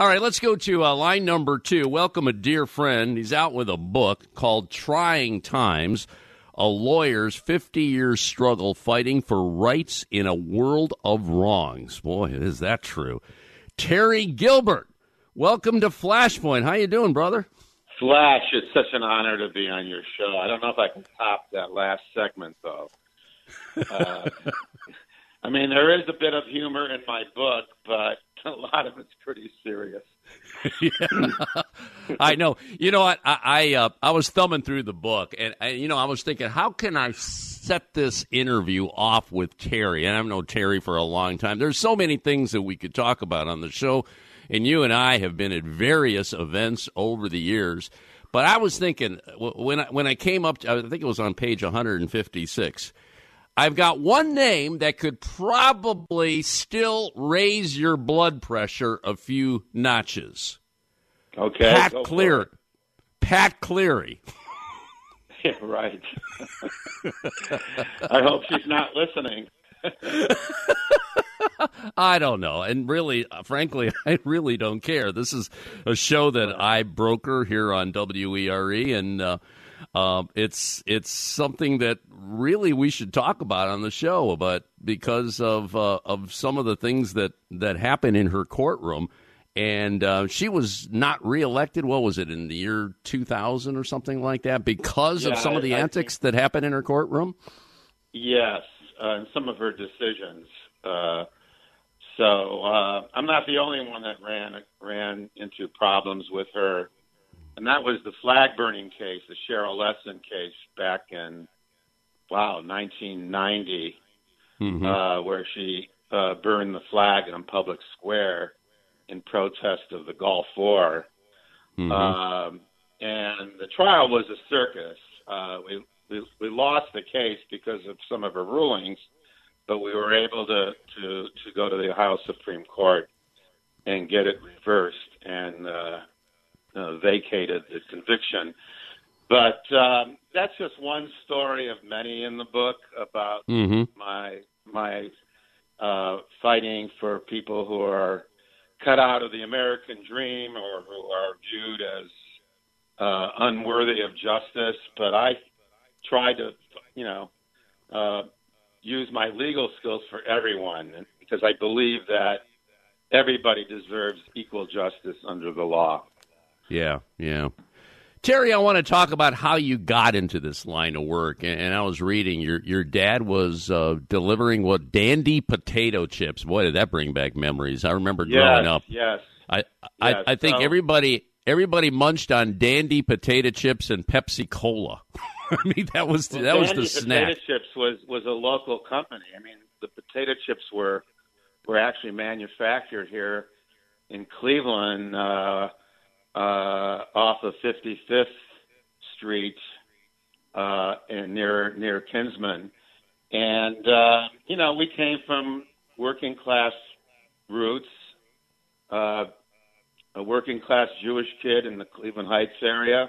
All right, let's go to line number 2. Welcome a dear friend. He's out with a book called Trying Times, a lawyer's 50-year struggle fighting for rights in a world of wrongs. Boy, is that true. Terry Gilbert, welcome to Flashpoint. How you doing, brother? Flash, it's such an honor to be on your show. I don't know if I can top that last segment, though. I mean, there is a bit of humor in my book, but a lot of it's pretty serious. Yeah. I know. You know what? I was thumbing through the book, and I was thinking, how can I set this interview off with Terry? And I've known Terry for a long time. There's so many things that we could talk about on the show, and you and I have been at various events over the years. But I was thinking, when I came up to, I think it was on page 156, I've got one name that could probably still raise your blood pressure a few notches. Okay. Pat Cleary. Pat Cleary. Yeah, right. I hope she's not listening. I don't know. And really, frankly, I really don't care. This is a show that I broker here on WERE, and it's something that really we should talk about on the show, but because of some of the things that happened in her courtroom, and she was not reelected. What was it, in the year 2000 or something like that, because of some of the antics that happened in her courtroom? Yes, and some of her decisions. So I'm not the only one that ran into problems with her. And that was the flag burning case, the Cheryl Lesson case back in, 1990, where she burned the flag in a public square in protest of the Gulf War. And the trial was a circus. We lost the case because of some of her rulings, but we were able to go to the Ohio Supreme Court and get it reversed and vacated the conviction. But that's just one story of many in the book about my fighting for people who are cut out of the American dream or who are viewed as unworthy of justice. But I try to, use my legal skills for everyone, because I believe that everybody deserves equal justice under the law. Yeah. Terry, I want to talk about how you got into this line of work. And I was reading your dad was delivering Dandy potato chips. Boy, did that bring back memories. I remember growing up. Yes. I think everybody munched on Dandy potato chips and Pepsi Cola. I mean, that was the snack. Potato chips was a local company. I mean, the potato chips were actually manufactured here in Cleveland, off of 55th Street, and near Kinsman. And we came from working class roots. A working class Jewish kid in the Cleveland Heights area.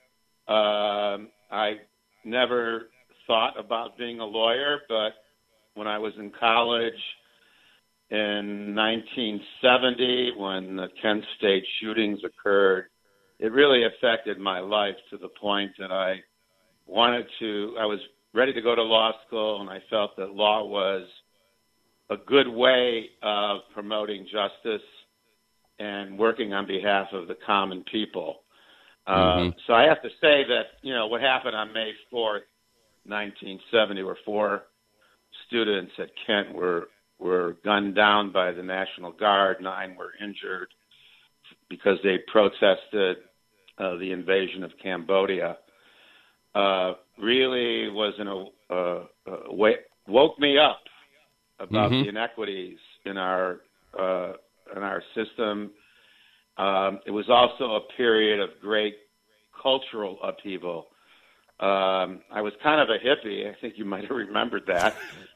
I never thought about being a lawyer, but when I was in college in 1970, when the Kent State shootings occurred, it really affected my life to the point that I was ready to go to law school, and I felt that law was a good way of promoting justice and working on behalf of the common people. So I have to say that, what happened on May 4th, 1970, where 4 students at Kent were gunned down by the National Guard. 9 were injured because they protested the invasion of Cambodia. Really woke me up about the inequities in our system. It was also a period of great cultural upheaval. I was kind of a hippie. I think you might have remembered that.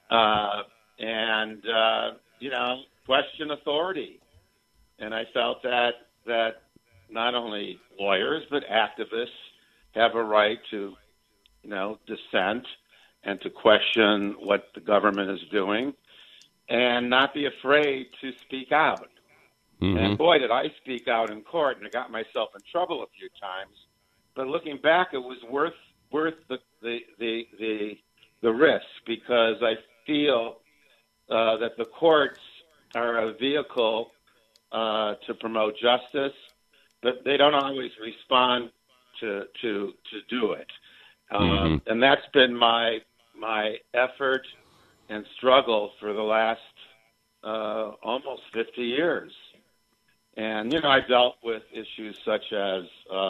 And question authority. And I felt that not only lawyers, but activists have a right to, dissent and to question what the government is doing and not be afraid to speak out. And boy, did I speak out in court, and I got myself in trouble a few times. But looking back, it was worth the risk, because I feel that the courts are a vehicle to promote justice, but they don't always respond to do it. And that's been my effort and struggle for the last almost 50 years. And, I dealt with issues such as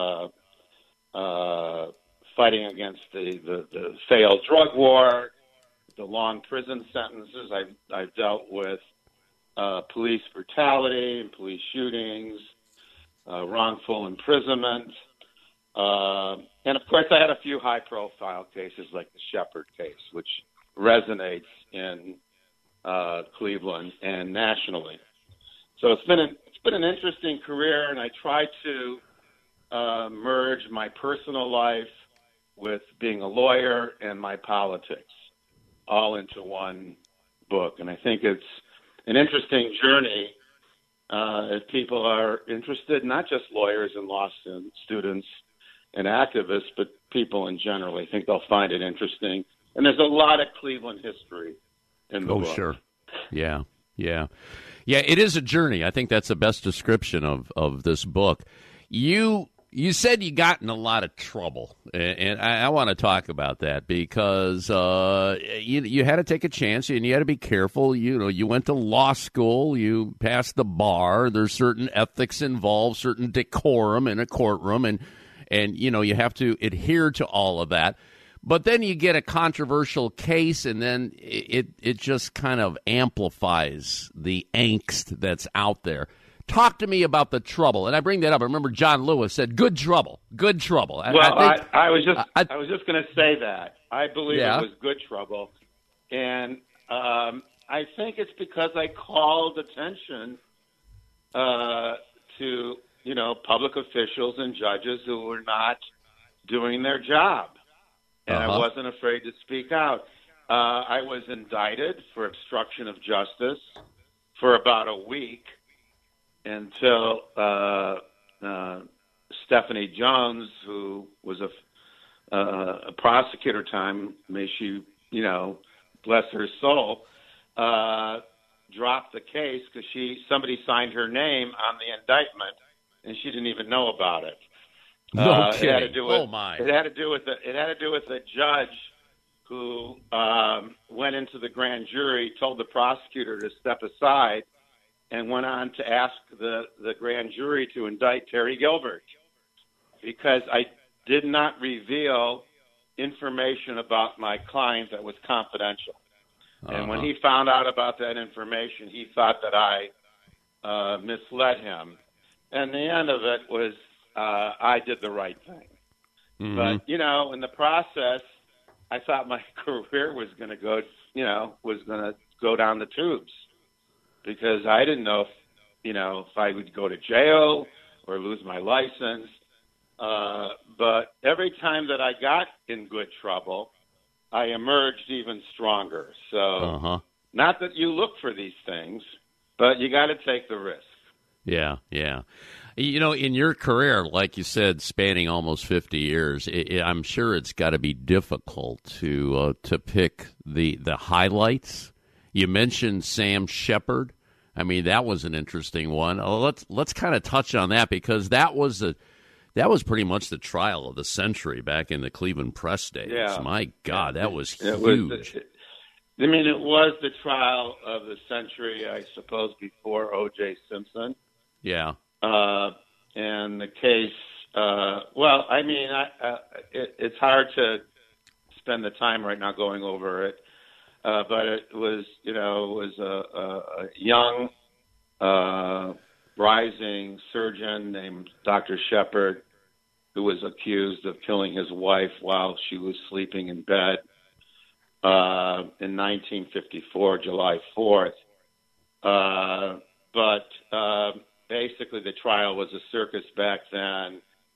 fighting against the failed drug war, the long prison sentences. I've dealt with police brutality and police shootings, wrongful imprisonment. And, of course, I had a few high-profile cases like the Shepard case, which resonates in Cleveland and nationally. So it's been an interesting career, and I try to merge my personal life with being a lawyer and my politics all into one book. And I think it's an interesting journey if people are interested, not just lawyers and law students and activists, but people in general. I think they'll find it interesting. And there's a lot of Cleveland history in the book. Oh, sure. Yeah. Yeah, it is a journey. I think that's the best description of this book. You said you got in a lot of trouble, and I want to talk about that because you had to take a chance and you had to be careful. You went to law school, you passed the bar. There's certain ethics involved, certain decorum in a courtroom, and you have to adhere to all of that. But then you get a controversial case, and then it just kind of amplifies the angst that's out there. Talk to me about the trouble, and I bring that up. I remember John Lewis said, "Good trouble, good trouble." I was just going to say that I believe it was good trouble, and I think it's because I called attention to public officials and judges who were not doing their job. And I wasn't afraid to speak out. I was indicted for obstruction of justice for about a week until Stephanie Jones, who was a prosecutor time, may she, bless her soul, dropped the case because somebody signed her name on the indictment, and she didn't even know about it. No kidding. It had to do with, oh my! It had to do with a judge who went into the grand jury, told the prosecutor to step aside, and went on to ask the grand jury to indict Terry Gilbert because I did not reveal information about my client that was confidential. And when he found out about that information, he thought that I misled him. And the end of it was I did the right thing. Mm-hmm. But, in the process, I thought my career was going to go down the tubes because I didn't know if I would go to jail or lose my license. But every time that I got in good trouble, I emerged even stronger. So not that you look for these things, but you got to take the risk. Yeah. In your career, like you said, spanning almost 50 years, I'm sure it's got to be difficult to pick the highlights. You mentioned Sam Shepard. I mean, that was an interesting one. Let's kind of touch on that because that was pretty much the trial of the century back in the Cleveland Press days. Yeah. My God, that was huge. It was the trial of the century, I suppose, before O.J. Simpson. Yeah. And the case, it's hard to spend the time right now going over it, but it was a young, rising surgeon named Dr. Shepard who was accused of killing his wife while she was sleeping in bed in 1954, July 4th. Basically, the trial was a circus back then.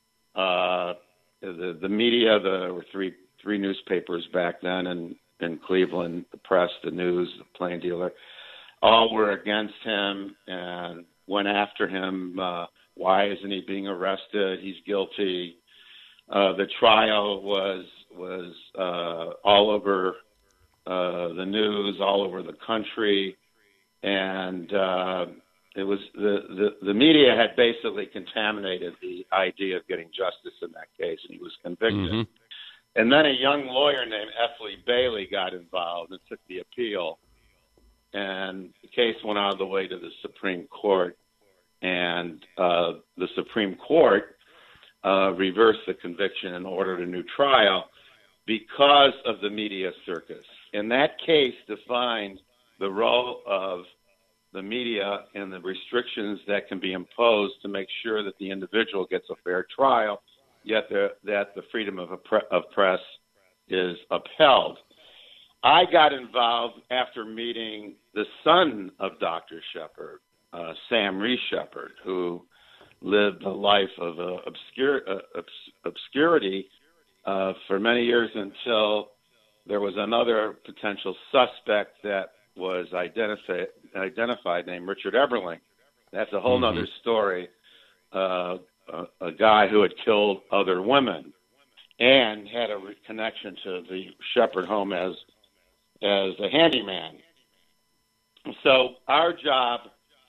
The media, there were three newspapers back then in Cleveland, the Press, the News, the Plain Dealer, all were against him, and went after him. Why isn't he being arrested? He's guilty. The trial was all over the news, all over the country, and it was the media had basically contaminated the idea of getting justice in that case, and he was convicted. Mm-hmm. And then a young lawyer named Effley Bailey got involved and took the appeal, and the case went all the way to the Supreme Court, and the Supreme Court reversed the conviction and ordered a new trial because of the media circus. And that case defined the role of the media and the restrictions that can be imposed to make sure that the individual gets a fair trial, yet that the freedom of press is upheld. I got involved after meeting the son of Dr. Shepard, Sam Rees Shepard, who lived a life of obscurity for many years until there was another potential suspect that was identified named Richard Eberling. That's a whole other story. A guy who had killed other women and had a connection to the Shepard home as a handyman. So our job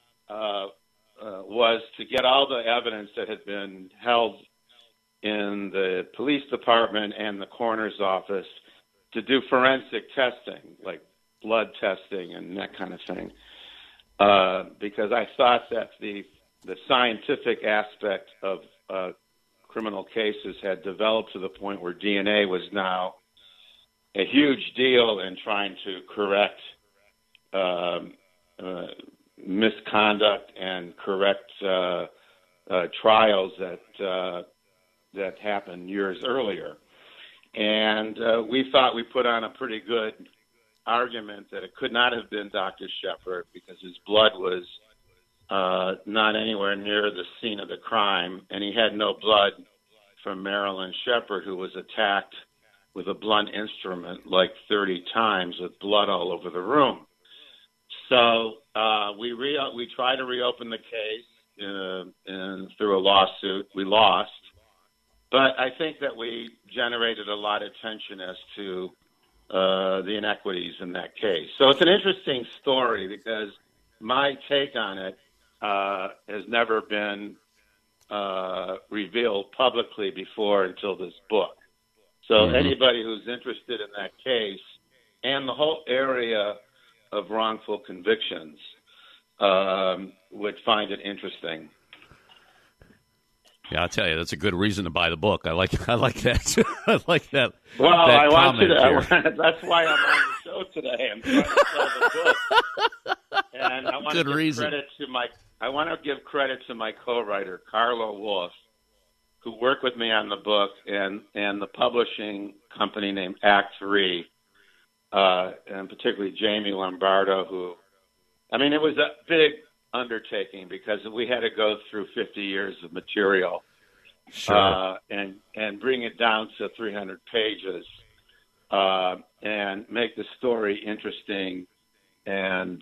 was to get all the evidence that had been held in the police department and the coroner's office to do forensic testing, like blood testing and that kind of thing, because I thought that the scientific aspect of criminal cases had developed to the point where DNA was now a huge deal in trying to correct misconduct and correct trials that happened years earlier. And we thought we put on a pretty good argument that it could not have been Dr. Shepard because his blood was not anywhere near the scene of the crime, and he had no blood from Marilyn Shepard, who was attacked with a blunt instrument like 30 times with blood all over the room. So we tried to reopen the case and through a lawsuit. We lost. But I think that we generated a lot of attention as to the inequities in that case. So it's an interesting story because my take on it has never been revealed publicly before until this book. So anybody who's interested in that case and the whole area of wrongful convictions would find it interesting. Yeah, I'll tell you, that's a good reason to buy the book. I like that. I like that. Well, that I want you to. That's why I'm on the show today. I'm trying to sell the book, and I want good to give reason. credit to my. I want to give credit to my co-writer Carlo Wolf, who worked with me on the book, and the publishing company named Act 3, and particularly Jamie Lombardo, who, I mean, it was a big undertaking because we had to go through 50 years of material, Sure. and bring it down to 300 pages, and make the story interesting. And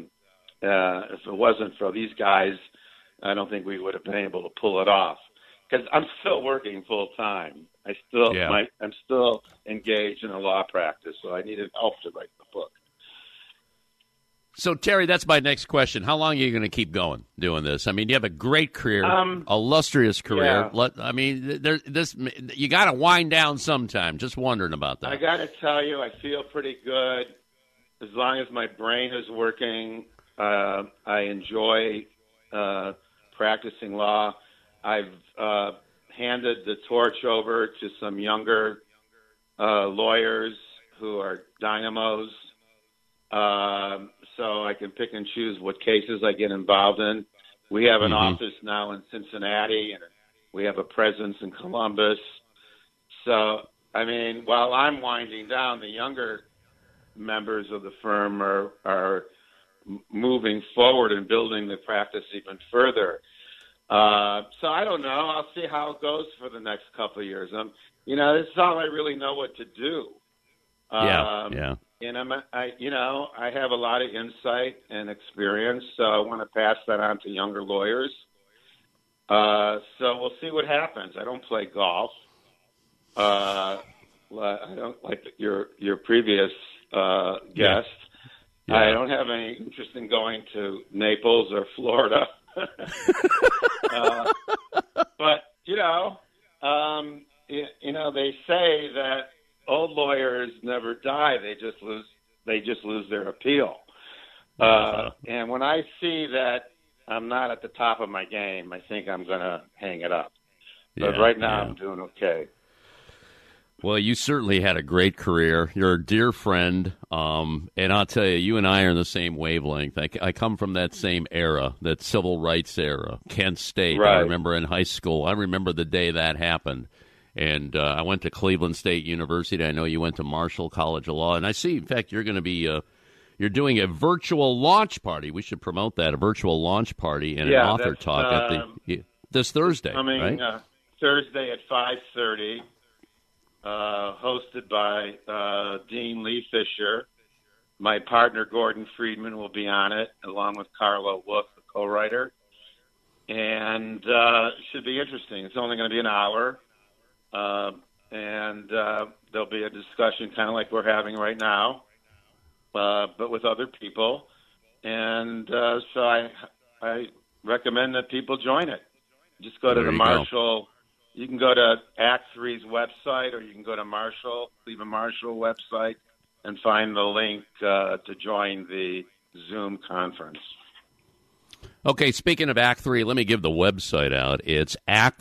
if it wasn't for these guys, I don't think we would have been able to pull it off. Because I'm still working full time. I'm still engaged in a law practice, so I needed help to write the book. So, Terry, that's my next question. How long are you going to keep going doing this? I mean, you have a great career, illustrious career. Yeah. I mean, you got to wind down sometime. Just wondering about that. I got to tell you, I feel pretty good. As long as my brain is working, I enjoy practicing law. I've handed the torch over to some younger lawyers who are dynamos. So I can pick and choose what cases I get involved in. We have an office now in Cincinnati, and we have a presence in Columbus. So, I mean, while I'm winding down, the younger members of the firm are moving forward and building the practice even further. So I don't know. I'll see how it goes for the next couple of years. This is all I really know what to do. Yeah. And I have a lot of insight and experience, so I want to pass that on to younger lawyers. So we'll see what happens. I don't play golf. I don't like your previous guest. Yeah. I don't have any interest in going to Naples or Florida. But they say that old lawyers never die; they just lose their appeal. And when I see that I'm not at the top of my game, I think I'm going to hang it up. But right now, I'm doing okay. Well, you certainly had a great career. You're a dear friend, and I'll tell you, you and I are in the same wavelength. I come from that same era, that civil rights era, Kent State. Right. I remember in high school. I remember the day that happened. And I went to Cleveland State University. I know you went to Marshall College of Law. And I see, in fact, you're going to be you're doing a virtual launch party. We should promote that, a virtual launch party and an author talk at this Thursday, right? Thursday at 5:30. Hosted by Dean Lee Fisher. My partner, Gordon Friedman, will be on it, along with Carlo Wolf, the co-writer. And it should be interesting. It's only going to be an hour. And there'll be a discussion kind of like we're having right now, but with other people. And so I recommend that people join it. Just go to the Marshall... You can go to Act 3's website, or you can go to Cleveland Marshall website, and find the link to join the Zoom conference. Okay, speaking of Act 3, let me give the website out. It's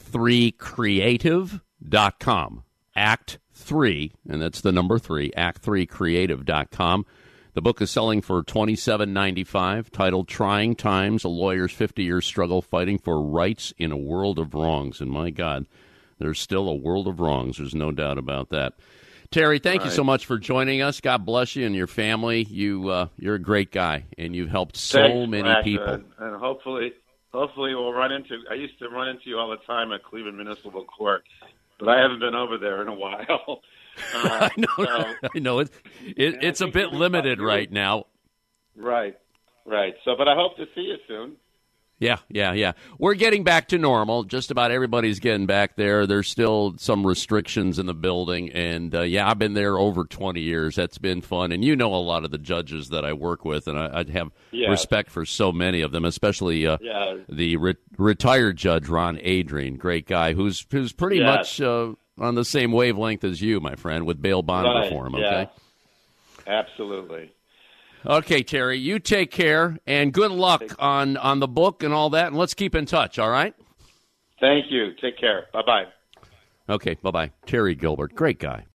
act3creative.com. Act 3, and that's the number 3, act3creative.com. The book is selling for $27.95, titled Trying Times, A Lawyer's 50-Year Struggle Fighting for Rights in a World of Wrongs. And my God, there's still a world of wrongs. There's no doubt about that. Terry, thank you so much for joining us. God bless you and your family. You're a great guy, and you've helped many people. And hopefully we'll run into – I used to run into you all the time at Cleveland Municipal Court, but I haven't been over there in a while. I know. It's a bit limited right now. Right. So, but I hope to see you soon. Yeah. We're getting back to normal. Just about everybody's getting back there. There's still some restrictions in the building. And, I've been there over 20 years. That's been fun. And you know a lot of the judges that I work with, and I have respect for so many of them, especially the retired judge, Ron Adrian, great guy, who's pretty much on the same wavelength as you, my friend, with bail bond reform, okay? Absolutely. Okay, Terry, you take care, and good luck on the book and all that, and let's keep in touch, all right? Thank you. Take care. Bye-bye. Okay, bye-bye. Terry Gilbert, great guy.